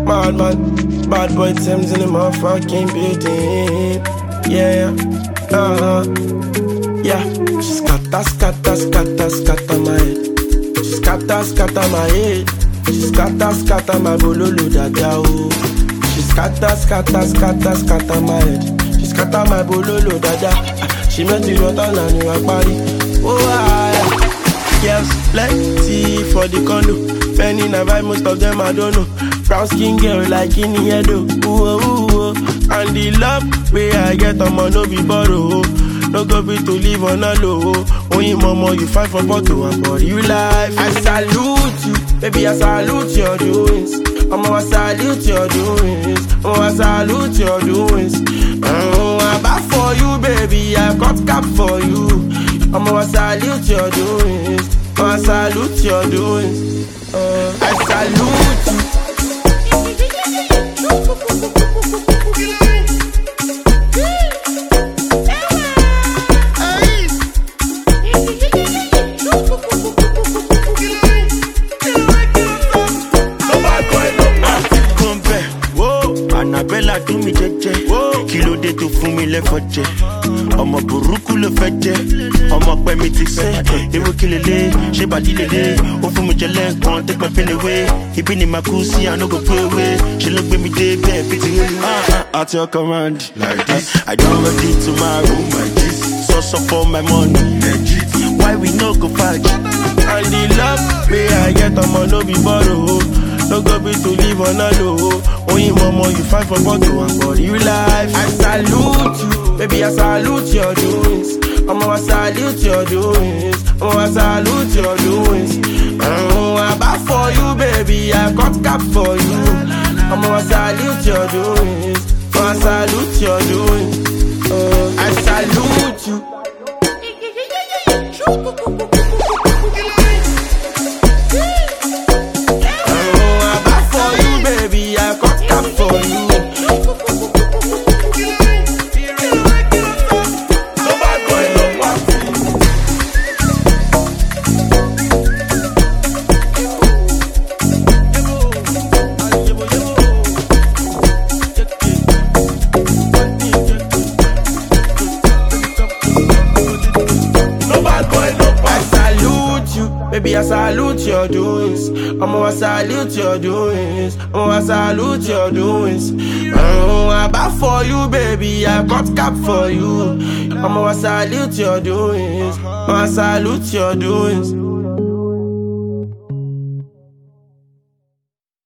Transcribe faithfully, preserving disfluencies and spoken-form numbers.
Bad man, bad boy Thames in the motherfucking building. Yeah, uh-huh. Yeah, she scatter, scatter, scatter, scatter my head. She scatter, scatter my head. She scatter, scatter my bololo dada oh. She scatter, scatter, scatter, scatter my head. She scatter my bololo dada. She made the water and you are party. Oh I, girls plenty for the condo. Penny na vibe, most of them I don't know. Brown skin girl like in the head oh. Ooh, ooh, ooh. And the love where I get on my no be borrow. No go be to live on a low. Only mama you fight for bottle and for you life. I salute you, baby I salute your doings. I'ma I salute your doings. I'ma I salute your doings. Oh, I'm back for you, baby. I got cap for you. I'ma I salute your doings. I'ma I salute your doings. Uh, I salute you. Annabella do mi jeje, kí ló dé tó fún mi lẹ́fọ̀jẹ̀. Ọmọ burúkú ló fẹ́ jẹ́, ọmọ pẹ́ mi ti sẹ́. Ewu kí lélẹ̀, ṣé bàdí lélẹ̀? Ó fún mi jẹ lẹ́ẹ̀kan, take my pain away. Ibi ni màá kú sí, I no go play away. Ṣé ló gbé mi dé bẹ́ẹ̀ bí ti rí? At your command, like this. I don't ready to marry my gist. So so for my money, legit. Why we no go fight? And the love where I get on my no be borrow. No go be to live on a low. Only mama you fight for bottle and for you life. I salute you, baby I salute your doings. I'ma I salute your doings. I'ma I salute your doings. Oh, I'm back for you, baby. I got cap for you. I'ma I salute your doings. I'ma I salute your doings. Oh, I salute you. Baby, I salute your doings. I'ma I salute your doings. I'ma I salute your doings. Oh, I'm back for you, baby. I got cap for you. I'ma I salute your doings. I'ma I salute your doings.